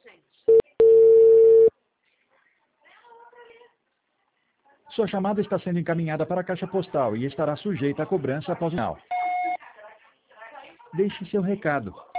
Sua chamada está sendo encaminhada para a caixa postal e estará sujeita à cobrança após o sinal. Deixe seu recado.